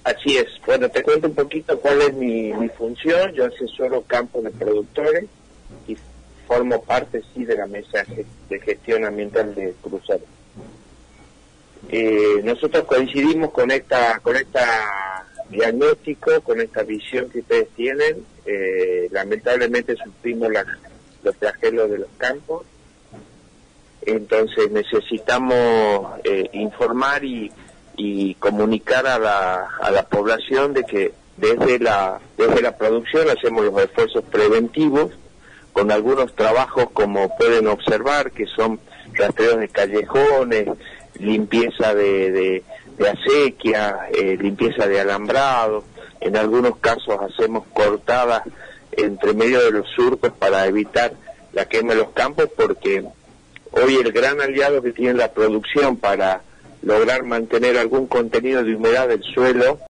Así es. Bueno, te cuento un poquito cuál es mi función. Yo asesoro campos de productores y formo parte, sí, de la mesa de gestión ambiental de Cruzados. Nosotros coincidimos con esta diagnóstico, con esta visión que ustedes tienen. Lamentablemente sufrimos los flagelos de los campos. Entonces necesitamos informar y comunicar a la población de que desde la producción hacemos los esfuerzos preventivos con algunos trabajos, como pueden observar, que son rastreos de callejones, limpieza de acequia, limpieza de alambrado. En algunos casos hacemos cortadas entre medio de los surcos para evitar la quema de los campos, porque hoy el gran aliado que tiene la producción para lograr mantener algún contenido de humedad del suelo